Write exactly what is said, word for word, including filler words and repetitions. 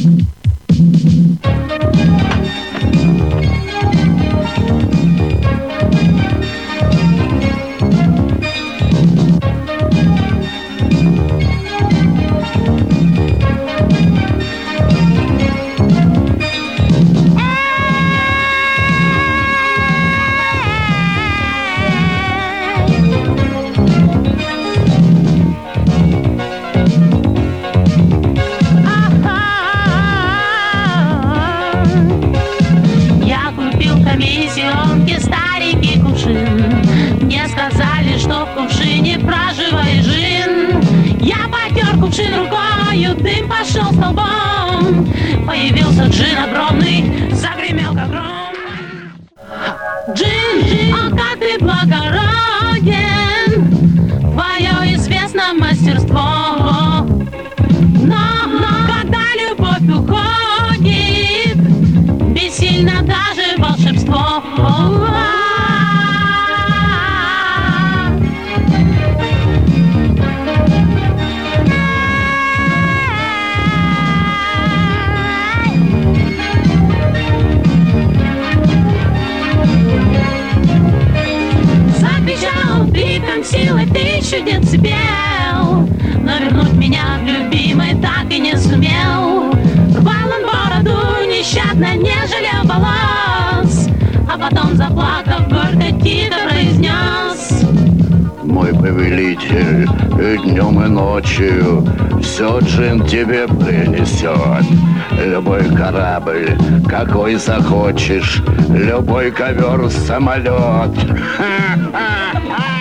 Комиссионки старенький кувшин. Мне сказали, что в кувшине проживает джин. Я потер кувшин рукою, дым пошел столбом. Появился джин огромный, загремел как гром. Джин, джин, о, как ты благороден, твое известно мастерство. Но, но, когда любовь уходит, бессильно даже волшебство. Закричал криком силой тысячу децибел, но вернуть меня к любимой так и не сумел. Рвал он бороду нещадно, не жалел волос, а потом, заплакав, горько тихо произнес: мой повелитель, и днем и ночью все джин тебе принесет. Любой корабль, какой захочешь, любой ковер, самолет. Ха-ха-ха!